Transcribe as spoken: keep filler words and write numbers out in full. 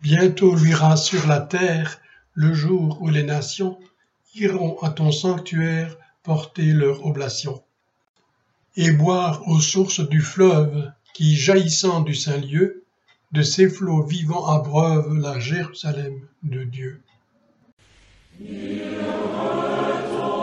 Bientôt luira sur la terre le jour où les nations iront à ton sanctuaire porter leur oblation et boire aux sources du fleuve qui, jaillissant du saint lieu, de ses flots vivants abreuve la Jérusalem de Dieu. Il